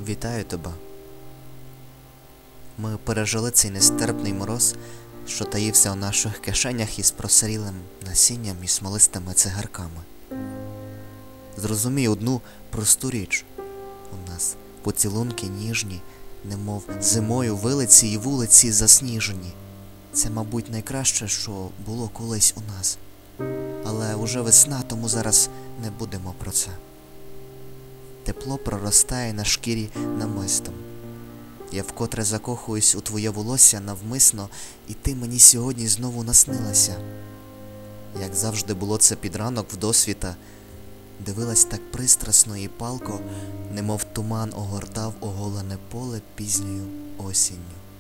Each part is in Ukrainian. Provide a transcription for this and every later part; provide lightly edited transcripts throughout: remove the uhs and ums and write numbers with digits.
Вітаю тебе. Ми пережили цей нестерпний мороз, що таївся у наших кишенях із просрілим насінням і смолистими цигарками. Зрозумій одну просту річ. У нас поцілунки ніжні, немов зимою вилиці і вулиці засніжені. Це, мабуть, найкраще, що було колись у нас. Але уже весна, тому зараз не будемо про це. Тепло проростає на шкірі намистом. Я вкотре закохуюсь у твоє волосся навмисно, і ти мені сьогодні знову наснилася. Як завжди було це під ранок вдосвіта, дивилась так пристрасно і палко, немов туман огортав оголене поле пізньою осінню.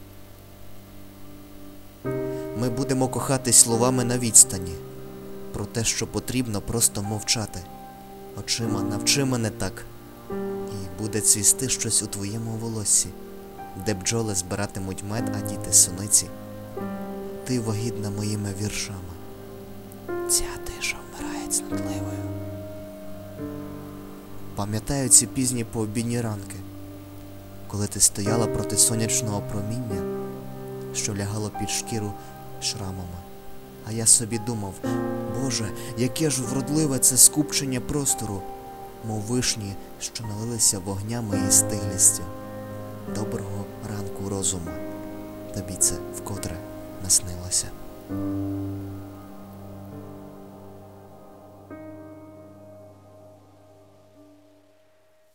Ми будемо кохатись словами на відстані, про те, що потрібно просто мовчати. Очима навчи мене так, і буде цвісти щось у твоєму волоссі, де бджоли збиратимуть мед, а діти суниці. Ти вагітна моїми віршами. Ця тиша вмирає цнотливою. Пам'ятаю ці пізні пообідні ранки, коли ти стояла проти сонячного проміння, що лягало під шкіру шрамами. А я собі думав, Боже, яке ж вродливе це скупчення простору, мов вишні, що налилися вогнями і стиглістю. Доброго ранку, розуму. Тобі це вкотре наснилося.